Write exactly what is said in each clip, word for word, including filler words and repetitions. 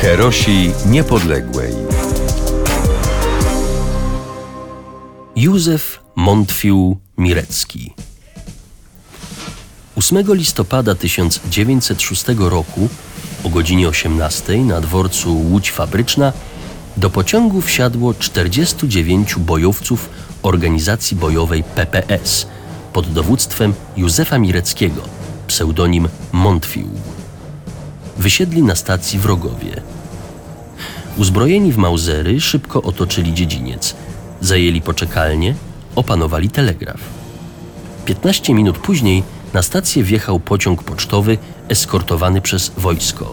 Herosi Niepodległej. Józef Montfił Mirecki. ósmego listopada tysiąc dziewięćset szóstego roku o godzinie osiemnastej na dworcu Łódź Fabryczna do pociągu wsiadło czterdziestu dziewięciu bojowców organizacji bojowej P P S pod dowództwem Józefa Mireckiego, pseudonim Montfił. Wysiedli na stacji wrogowie. Uzbrojeni w mauzery szybko otoczyli dziedziniec, zajęli poczekalnię, opanowali telegraf. Piętnaście minut później na stację wjechał pociąg pocztowy eskortowany przez wojsko.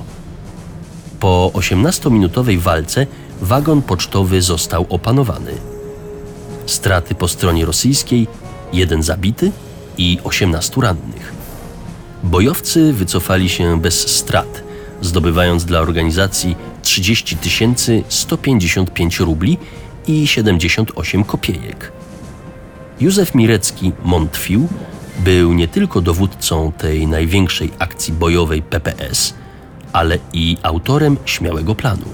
Po osiemnastominutowej walce wagon pocztowy został opanowany. Straty po stronie rosyjskiej: jeden zabity i osiemnastu rannych. Bojowcy wycofali się bez strat, zdobywając dla organizacji trzydzieści tysięcy sto pięćdziesiąt pięć rubli i siedemdziesiąt osiem kopiejek. Józef Mirecki Montfił był nie tylko dowódcą tej największej akcji bojowej P P S, ale i autorem śmiałego planu.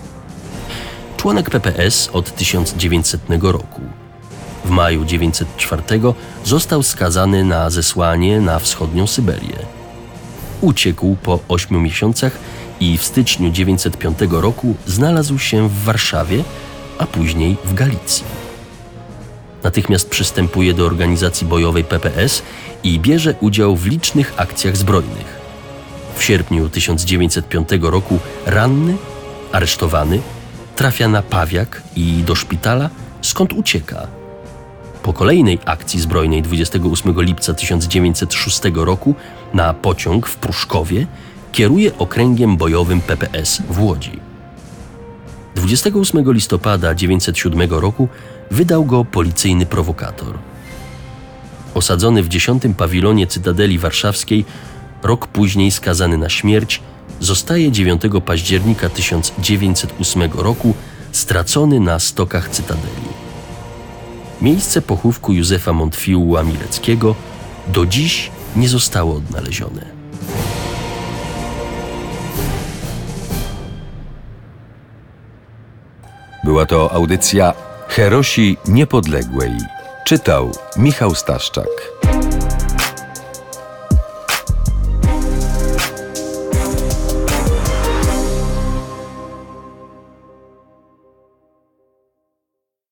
Członek P P S od tysiąc dziewięćsetnego roku. W maju tysiąc dziewięćset czwartego został skazany na zesłanie na wschodnią Syberię. Uciekł po ośmiu miesiącach i w styczniu tysiąc dziewięćset piątego roku znalazł się w Warszawie, a później w Galicji. Natychmiast przystępuje do organizacji bojowej P P S i bierze udział w licznych akcjach zbrojnych. W sierpniu tysiąc dziewięćset piątego roku ranny, aresztowany, trafia na Pawiak i do szpitala, skąd ucieka. Po kolejnej akcji zbrojnej dwudziestego ósmego lipca tysiąc dziewięćset szóstego roku na pociąg w Pruszkowie kieruje okręgiem bojowym P P S w Łodzi. dwudziestego ósmego listopada tysiąc dziewięćset siódmego roku wydał go policyjny prowokator. Osadzony w dziesiątym pawilonie Cytadeli Warszawskiej, rok później skazany na śmierć, zostaje dziewiątego października tysiąc dziewięćset ósmego roku stracony na stokach Cytadeli. Miejsce pochówku Józefa Montfiła Mireckiego do dziś nie zostało odnalezione. Była to audycja Herosi Niepodległej. Czytał Michał Staszczak.